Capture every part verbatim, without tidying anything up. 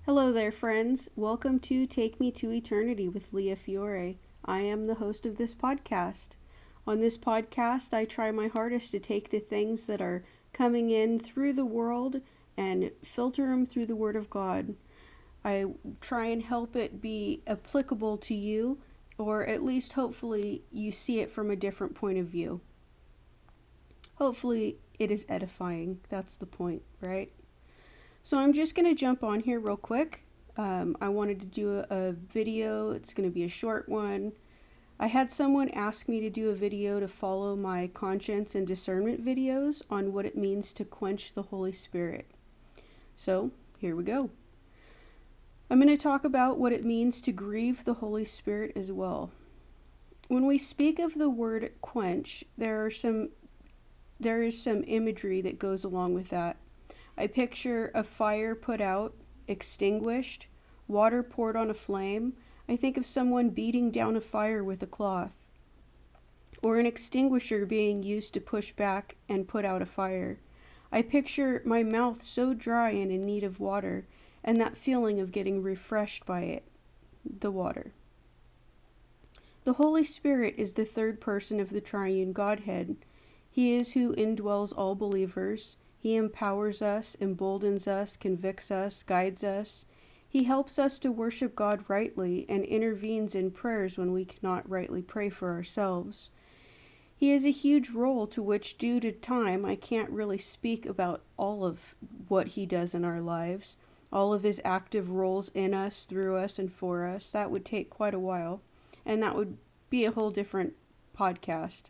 Hello there, friends. Welcome to Take Me to Eternity with Leah Fiore. I am the host of this podcast. On this podcast, I try my hardest to take the things that are coming in through the world and filter them through the Word of God. I try and help it be applicable to you, or at least hopefully you see it from a different point of view. Hopefully it is edifying. That's the point, right? So I'm just going to jump on here real quick. Um, I wanted to do a, a video. It's going to be a short one. I had someone ask me to do a video to follow my conscience and discernment videos on what it means to quench the Holy Spirit. So here we go. I'm going to talk about what it means to grieve the Holy Spirit as well. When we speak of the word quench, there are some there is some imagery that goes along with that. I picture a fire put out, extinguished, water poured on a flame. I think of someone beating down a fire with a cloth, or an extinguisher being used to push back and put out a fire. I picture my mouth so dry and in need of water, and that feeling of getting refreshed by it, the water. The Holy Spirit is the third person of the triune Godhead. He is who indwells all believers. He empowers us, emboldens us, convicts us, guides us. He helps us to worship God rightly and intervenes in prayers when we cannot rightly pray for ourselves. He has a huge role to which, due to time, I can't really speak about all of what he does in our lives, all of his active roles in us, through us, and for us. That would take quite a while, and that would be a whole different podcast.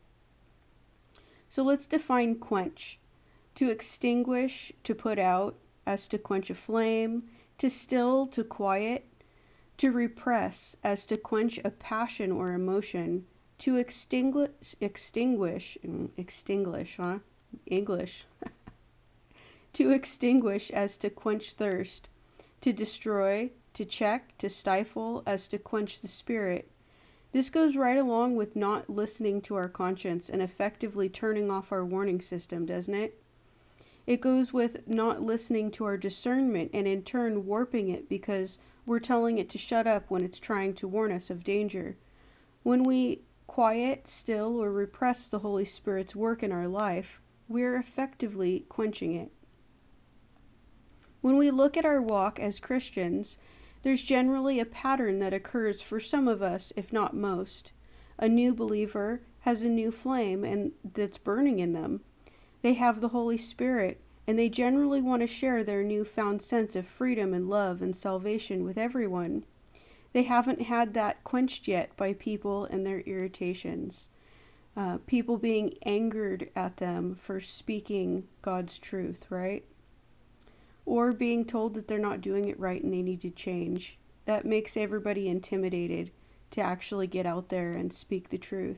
So let's define quench. To extinguish, to put out, as to quench a flame, to still, to quiet, to repress, as to quench a passion or emotion, to extinguish, extinguish, extinguish, huh? English. To extinguish, as to quench thirst, to destroy, to check, to stifle, as to quench the spirit. This goes right along with not listening to our conscience and effectively turning off our warning system, doesn't it? It goes with not listening to our discernment and in turn warping it because we're telling it to shut up when it's trying to warn us of danger. When we quiet, still, or repress the Holy Spirit's work in our life, we're effectively quenching it. When we look at our walk as Christians, there's generally a pattern that occurs for some of us, if not most. A new believer has a new flame and that's burning in them. They have the Holy Spirit, and they generally want to share their newfound sense of freedom and love and salvation with everyone. They haven't had that quenched yet by people and their irritations. Uh, people being angered at them for speaking God's truth, right? Or being told that they're not doing it right and they need to change. That makes everybody intimidated to actually get out there and speak the truth.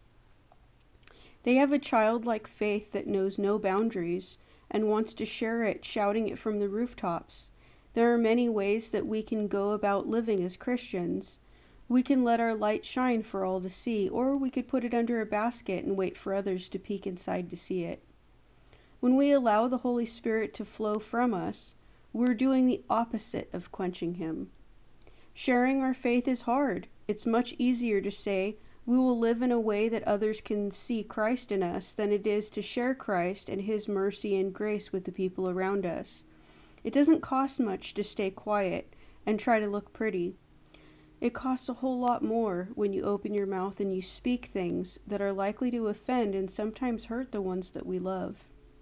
They have a childlike faith that knows no boundaries and wants to share it, shouting it from the rooftops. There are many ways that we can go about living as Christians. We can let our light shine for all to see, or we could put it under a basket and wait for others to peek inside to see it. When we allow the Holy Spirit to flow from us, we're doing the opposite of quenching him. Sharing our faith is hard. It's much easier to say, we will live in a way that others can see Christ in us than it is to share Christ and his mercy and grace with the people around us. It doesn't cost much to stay quiet and try to look pretty. It costs a whole lot more when you open your mouth and you speak things that are likely to offend and sometimes hurt the ones that we love.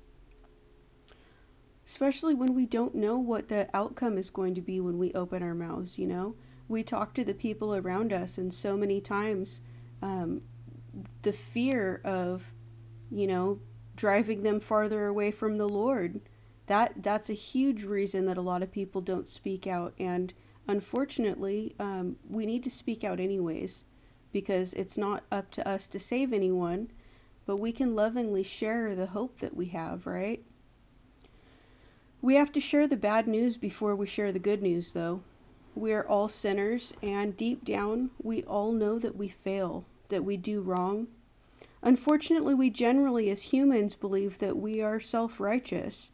Especially when we don't know what the outcome is going to be when we open our mouths, you know? We talk to the people around us, and so many times Um, the fear of, you know, driving them farther away from the Lord. That that's a huge reason that a lot of people don't speak out. And unfortunately, um, we need to speak out anyways, because it's not up to us to save anyone, but we can lovingly share the hope that we have, right? We have to share the bad news before we share the good news, though. We are all sinners, and deep down, we all know that we fail, that we do wrong. Unfortunately, we generally, as humans, believe that we are self-righteous,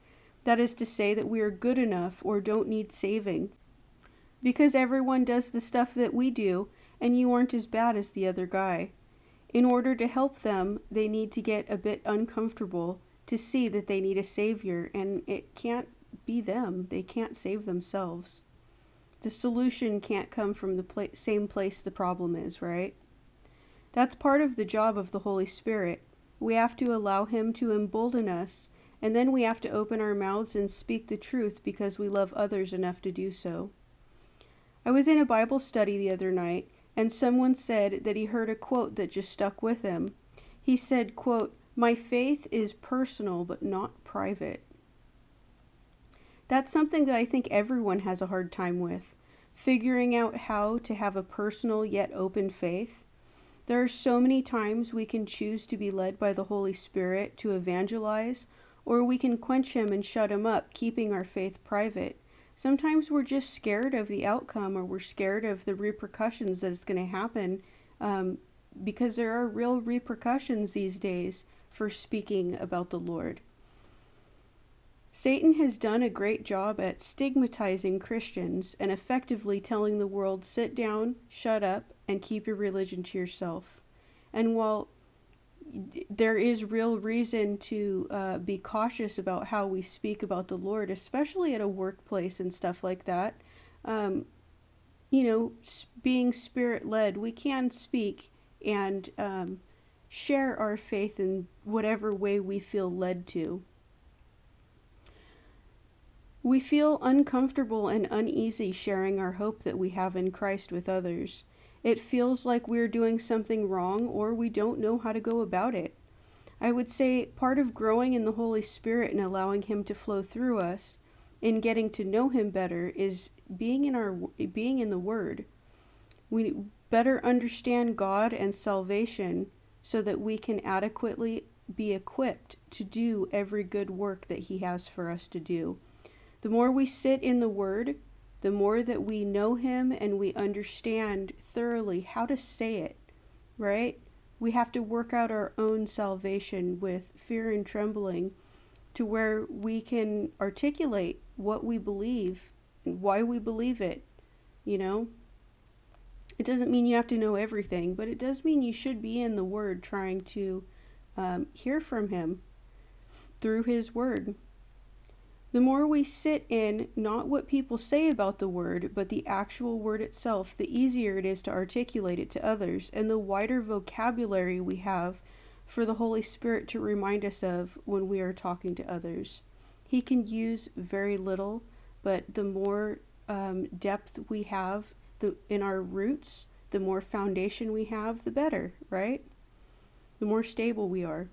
That is to say that we are good enough or don't need saving. Because everyone does the stuff that we do, and you aren't as bad as the other guy. In order to help them, they need to get a bit uncomfortable to see that they need a savior, and it can't be them. They can't save themselves. The solution can't come from the pla- same place the problem is, right? That's part of the job of the Holy Spirit. We have to allow Him to embolden us, and then we have to open our mouths and speak the truth because we love others enough to do so. I was in a Bible study the other night, and someone said that he heard a quote that just stuck with him. He said, quote, "My faith is personal but not private." That's something that I think everyone has a hard time with, figuring out how to have a personal yet open faith. There are so many times we can choose to be led by the Holy Spirit to evangelize, or we can quench Him and shut Him up, keeping our faith private. Sometimes we're just scared of the outcome, or we're scared of the repercussions that it's going to happen, um, because there are real repercussions these days for speaking about the Lord. Satan has done a great job at stigmatizing Christians and effectively telling the world, sit down, shut up, and keep your religion to yourself. And while there is real reason to uh, be cautious about how we speak about the Lord, especially at a workplace and stuff like that, um, you know, being Spirit-led, we can speak and um, share our faith in whatever way we feel led to. We feel uncomfortable and uneasy sharing our hope that we have in Christ with others. It feels like we're doing something wrong, or we don't know how to go about it. I would say part of growing in the Holy Spirit and allowing Him to flow through us, in getting to know Him better, is being in our being in the Word. We better understand God and salvation so that we can adequately be equipped to do every good work that He has for us to do. The more we sit in the Word, the more that we know Him and we understand thoroughly how to say it, right? We have to work out our own salvation with fear and trembling to where we can articulate what we believe and why we believe it, you know? It doesn't mean you have to know everything, but it does mean you should be in the Word trying to um, hear from Him through His Word. The more we sit in not what people say about the Word, but the actual Word itself, the easier it is to articulate it to others, and the wider vocabulary we have for the Holy Spirit to remind us of when we are talking to others. He can use very little, but the more um, depth we have the, in our roots, the more foundation we have, the better, right? The more stable we are.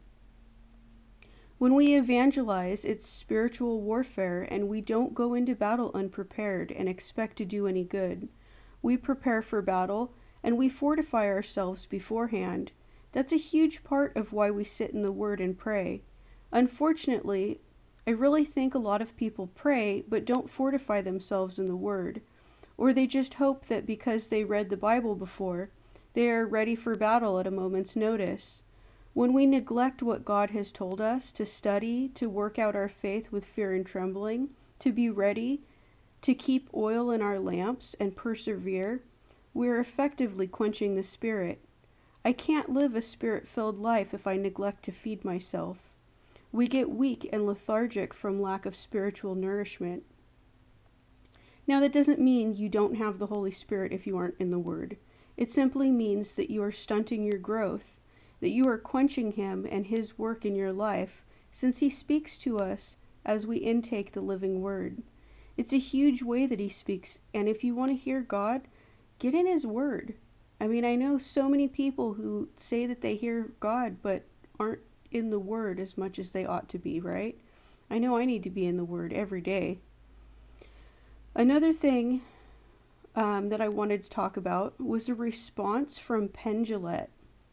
When we evangelize, it's spiritual warfare, and we don't go into battle unprepared and expect to do any good. We prepare for battle, and we fortify ourselves beforehand. That's a huge part of why we sit in the Word and pray. Unfortunately, I really think a lot of people pray but don't fortify themselves in the Word. Or they just hope that because they read the Bible before, they are ready for battle at a moment's notice. When we neglect what God has told us to study, to work out our faith with fear and trembling, to be ready, to keep oil in our lamps and persevere, we are effectively quenching the Spirit. I can't live a Spirit-filled life if I neglect to feed myself. We get weak and lethargic from lack of spiritual nourishment. Now, that doesn't mean you don't have the Holy Spirit if you aren't in the Word. It simply means that you are stunting your growth, that you are quenching Him and His work in your life, since He speaks to us as we intake the living Word. It's a huge way that He speaks, and if you want to hear God, get in His Word. I mean, I know so many people who say that they hear God, but aren't in the Word as much as they ought to be, right? I know I need to be in the Word every day. Another thing um, that I wanted to talk about was a response from Penn Jillette.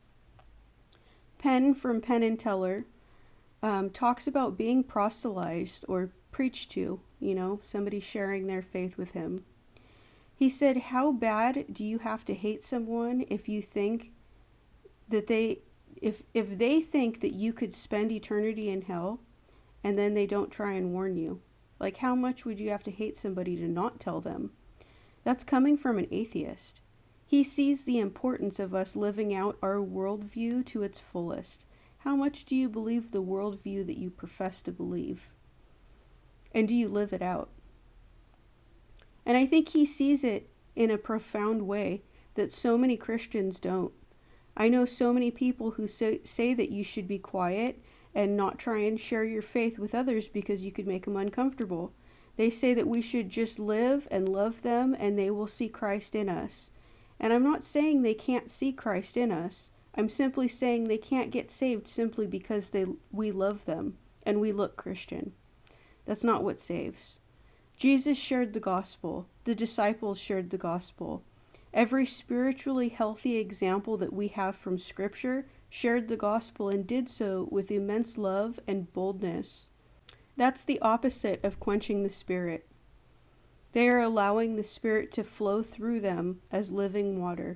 Penn from Penn and Teller um, talks about being proselytized or preached to, you know, somebody sharing their faith with him. He said, how bad do you have to hate someone if you think that they, if, if they think that you could spend eternity in hell and then they don't try and warn you? Like, how much would you have to hate somebody to not tell them? That's coming from an atheist. He sees the importance of us living out our worldview to its fullest. How much do you believe the worldview that you profess to believe? And do you live it out? And I think he sees it in a profound way that so many Christians don't. I know so many people who say, say that you should be quiet and not try and share your faith with others because you could make them uncomfortable. They say that we should just live and love them and they will see Christ in us. And I'm not saying they can't see Christ in us. I'm simply saying they can't get saved simply because they we love them and we look Christian. That's not what saves. Jesus shared the gospel. The disciples shared the gospel. Every spiritually healthy example that we have from Scripture shared the gospel and did so with immense love and boldness. That's the opposite of quenching the Spirit. They are allowing the Spirit to flow through them as living water.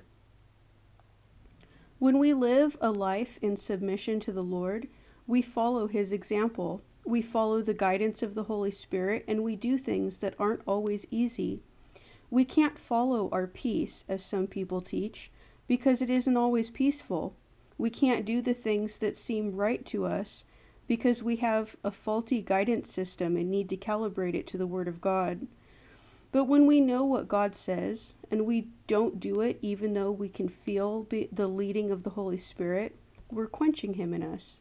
When we live a life in submission to the Lord, we follow His example. We follow the guidance of the Holy Spirit, and we do things that aren't always easy. We can't follow our peace, as some people teach, because it isn't always peaceful. We can't do the things that seem right to us because we have a faulty guidance system and need to calibrate it to the Word of God. But when we know what God says, and we don't do it even though we can feel the leading of the Holy Spirit, we're quenching Him in us.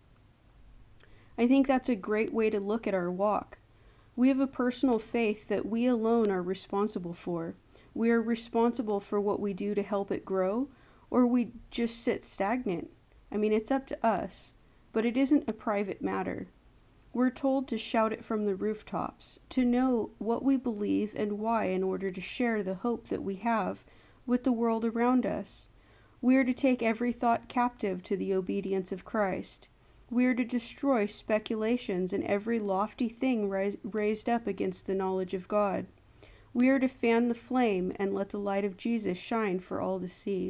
I think that's a great way to look at our walk. We have a personal faith that we alone are responsible for. We are responsible for what we do to help it grow, or we just sit stagnant. I mean, it's up to us, but it isn't a private matter. We're told to shout it from the rooftops, to know what we believe and why in order to share the hope that we have with the world around us. We are to take every thought captive to the obedience of Christ. We are to destroy speculations and every lofty thing rise, raised up against the knowledge of God. We are to fan the flame and let the light of Jesus shine for all to see.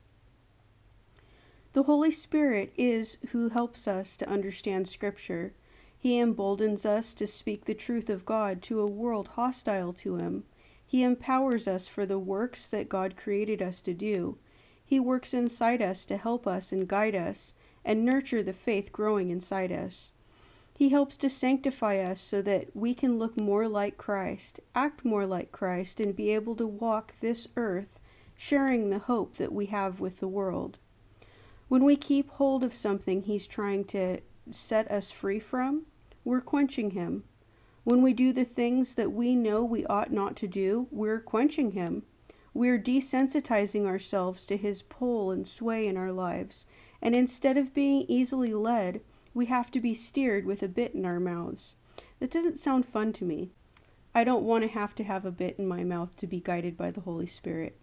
The Holy Spirit is who helps us to understand Scripture. He emboldens us to speak the truth of God to a world hostile to Him. He empowers us for the works that God created us to do. He works inside us to help us and guide us and nurture the faith growing inside us. He helps to sanctify us so that we can look more like Christ, act more like Christ, and be able to walk this earth, sharing the hope that we have with the world. When we keep hold of something He's trying to set us free from, we're quenching Him. When we do the things that we know we ought not to do, we're quenching Him. We're desensitizing ourselves to His pull and sway in our lives. And instead of being easily led, we have to be steered with a bit in our mouths. That doesn't sound fun to me. I don't want to have to have a bit in my mouth to be guided by the Holy Spirit.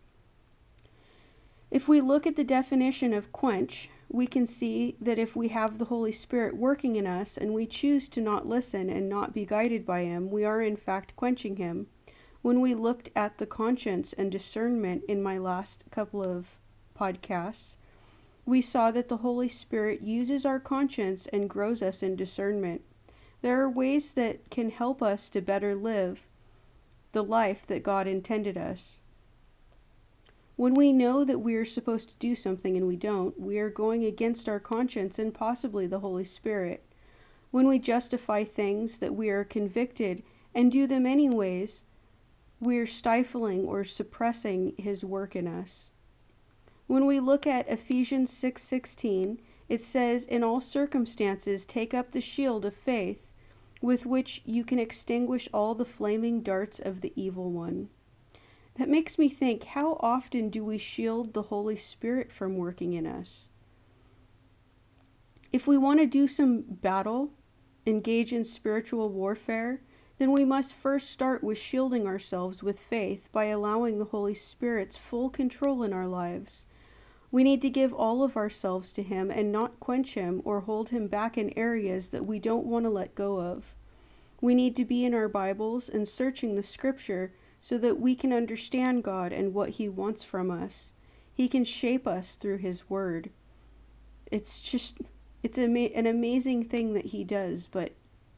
If we look at the definition of quench, we can see that if we have the Holy Spirit working in us and we choose to not listen and not be guided by Him, we are in fact quenching Him. When we looked at the conscience and discernment in my last couple of podcasts, we saw that the Holy Spirit uses our conscience and grows us in discernment. There are ways that can help us to better live the life that God intended us. When we know that we are supposed to do something and we don't, we are going against our conscience and possibly the Holy Spirit. When we justify things that we are convicted and do them anyways, we are stifling or suppressing His work in us. When we look at Ephesians six sixteen, it says, "In all circumstances take up the shield of faith, with which you can extinguish all the flaming darts of the evil one." That makes me think, how often do we shield the Holy Spirit from working in us? If we want to do some battle, engage in spiritual warfare, then we must first start with shielding ourselves with faith by allowing the Holy Spirit's full control in our lives. We need to give all of ourselves to Him and not quench Him or hold Him back in areas that we don't want to let go of. We need to be in our Bibles and searching the Scripture so that we can understand God and what He wants from us. He can shape us through His Word. It's just, it's ama- an amazing thing that He does, but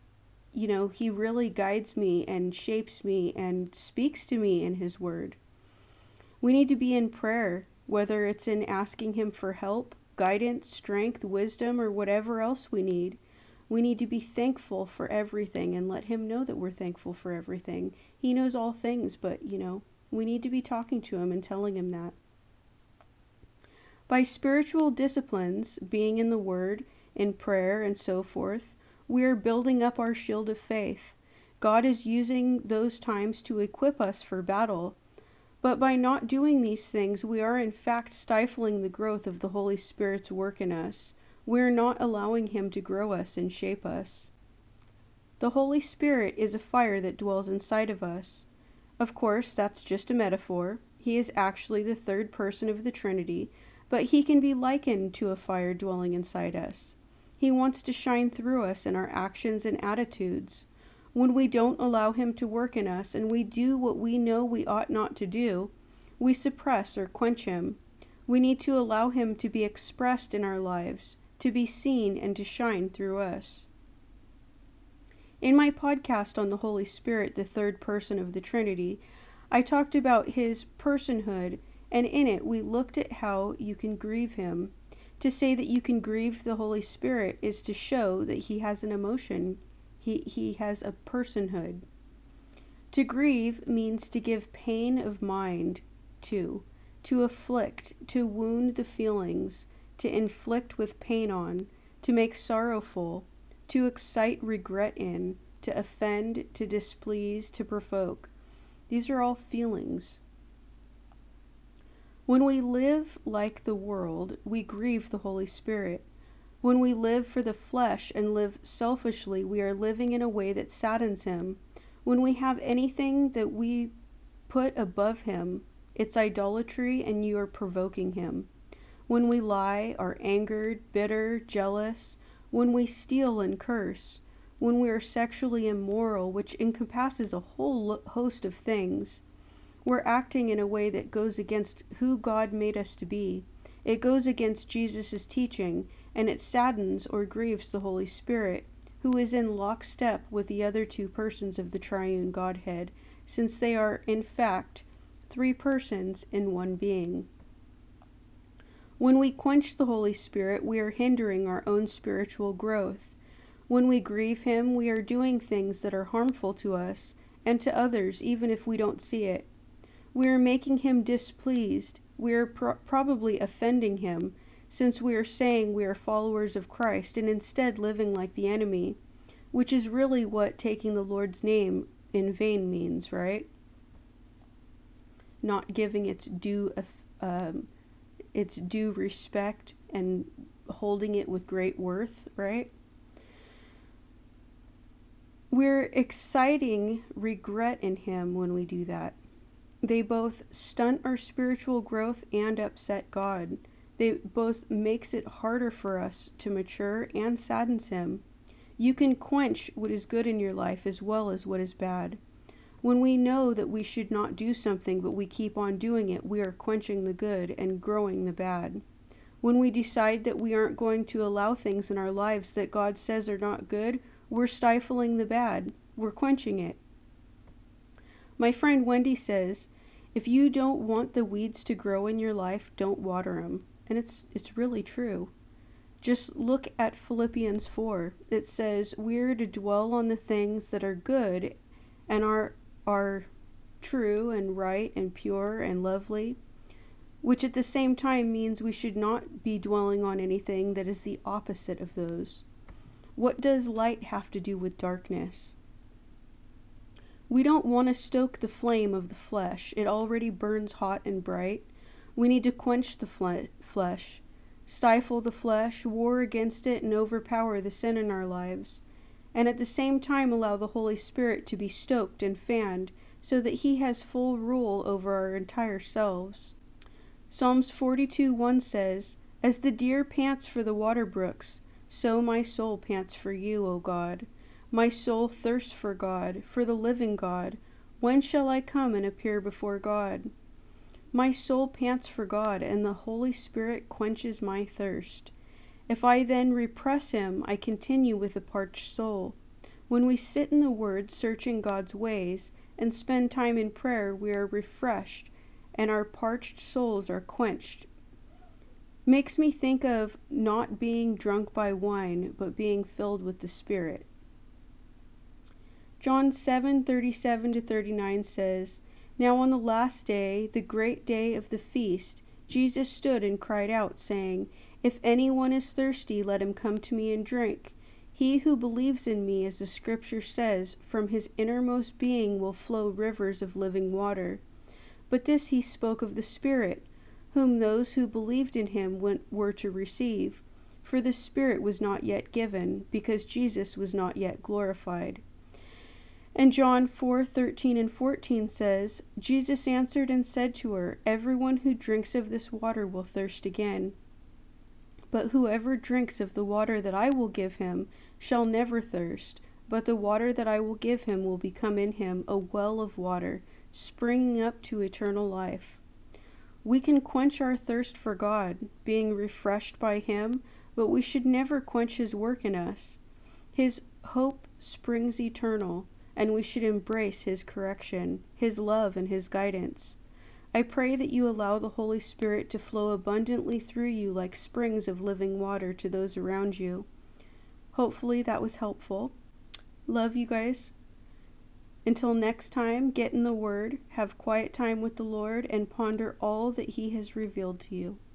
you know, he really guides me and shapes me and speaks to me in his word. We need to be in prayer, whether it's in asking him for help, guidance, strength, wisdom, or whatever else we need. We need to be thankful for everything and let him know that we're thankful for everything. He knows all things, but, you know, we need to be talking to him and telling him that. By spiritual disciplines, being in the Word, in prayer, and so forth, we are building up our shield of faith. God is using those times to equip us for battle. But by not doing these things, we are in fact stifling the growth of the Holy Spirit's work in us. We are not allowing him to grow us and shape us. The Holy Spirit is a fire that dwells inside of us. Of course, that's just a metaphor. He is actually the third person of the Trinity, but he can be likened to a fire dwelling inside us. He wants to shine through us in our actions and attitudes. When we don't allow him to work in us and we do what we know we ought not to do, we suppress or quench him. We need to allow him to be expressed in our lives, to be seen and to shine through us. In my podcast on the Holy Spirit, the third person of the Trinity, I talked about his personhood, and in it we looked at how you can grieve him. To say that you can grieve the Holy Spirit is to show that he has an emotion. He, he has a personhood. To grieve means to give pain of mind to, to afflict, to wound the feelings, to inflict with pain on, to make sorrowful, to excite regret in, to offend, to displease, to provoke. These are all feelings. When we live like the world, we grieve the Holy Spirit. When we live for the flesh and live selfishly, we are living in a way that saddens him. When we have anything that we put above him, it's idolatry and you are provoking him. When we lie, are angered, bitter, jealous, when we steal and curse, when we are sexually immoral, which encompasses a whole host of things, we're acting in a way that goes against who God made us to be. It goes against Jesus' teaching, and it saddens or grieves the Holy Spirit, who is in lockstep with the other two persons of the triune Godhead, since they are, in fact, three persons in one being. When we quench the Holy Spirit, we are hindering our own spiritual growth. When we grieve him, we are doing things that are harmful to us and to others, even if we don't see it. We are making him displeased. We are pro- probably offending him, since we are saying we are followers of Christ and instead living like the enemy, which is really what taking the Lord's name in vain means, right? Not giving its due, um, its due respect and holding it with great worth, right? We're exciting regret in him when we do that. They both stunt our spiritual growth and upset God. They both makes it harder for us to mature and saddens him. You can quench what is good in your life as well as what is bad. When we know that we should not do something but we keep on doing it, we are quenching the good and growing the bad. When we decide that we aren't going to allow things in our lives that God says are not good, we're stifling the bad. We're quenching it. My friend Wendy says, if you don't want the weeds to grow in your life, don't water them. And it's it's really true. Just look at Philippians four. It says we're to dwell on the things that are good and are are true and right and pure and lovely, which at the same time means we should not be dwelling on anything that is the opposite of those. What does light have to do with darkness? We don't want to stoke the flame of the flesh. It already burns hot and bright. We need to quench the fle- flesh, stifle the flesh, war against it, and overpower the sin in our lives, and at the same time allow the Holy Spirit to be stoked and fanned so that he has full rule over our entire selves. Psalms forty-two one says, as the deer pants for the water brooks, so my soul pants for you, O God. My soul thirsts for God, for the living God. When shall I come and appear before God? My soul pants for God, and the Holy Spirit quenches my thirst. If I then repress him, I continue with a parched soul. When we sit in the Word, searching God's ways, and spend time in prayer, we are refreshed, and our parched souls are quenched. Makes me think of not being drunk by wine, but being filled with the Spirit. John seven thirty-seven to thirty-nine says, Now on the last day, the great day of the feast, Jesus stood and cried out, saying, If anyone is thirsty, let him come to me and drink. He who believes in me, as the Scripture says, from his innermost being will flow rivers of living water. But this he spoke of the Spirit, whom those who believed in him were to receive. For the Spirit was not yet given, because Jesus was not yet glorified. And John four thirteen and fourteen says, Jesus answered and said to her, Everyone who drinks of this water will thirst again. But whoever drinks of the water that I will give him shall never thirst, but the water that I will give him will become in him a well of water, springing up to eternal life. We can quench our thirst for God, being refreshed by him, but we should never quench his work in us. His hope springs eternal, and we should embrace his correction, his love, and his guidance. I pray that you allow the Holy Spirit to flow abundantly through you like springs of living water to those around you. Hopefully that was helpful. Love you guys. Until next time, get in the Word, have quiet time with the Lord, and ponder all that he has revealed to you.